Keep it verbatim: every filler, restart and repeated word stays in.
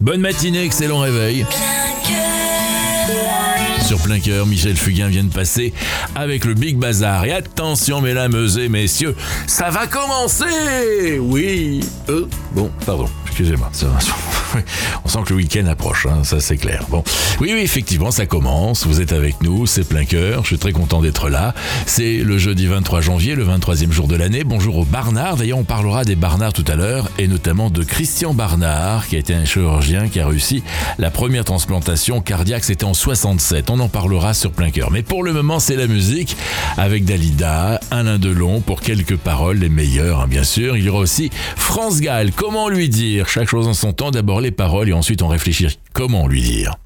Bonne matinée, excellent réveil. Sur Plein Cœur, Michel Fugain vient de passer avec le Big Bazar. Et attention, mesdames et messieurs, ça va commencer. Oui. Euh, bon, pardon, excusez-moi. Ça, on sent que le week-end approche, hein, ça c'est clair. Bon, oui, oui, effectivement, ça commence. Vous êtes avec nous, c'est Plein Cœur. Je suis très content d'être là. C'est le jeudi vingt-trois janvier, le vingt-troisième jour de l'année. Bonjour aux Barnard. D'ailleurs, on parlera des Barnard tout à l'heure, et notamment de Christian Barnard, qui a été un chirurgien qui a réussi la première transplantation cardiaque. C'était en soixante-sept. On en parlera sur Plein Cœur. Mais pour le moment, c'est la musique avec Dalida, Alain Delon pour quelques paroles, les meilleures, hein, bien sûr. Il y aura aussi France Gall. Comment lui dire ? Chaque chose en son temps. D'abord les paroles et ensuite on réfléchit comment lui dire.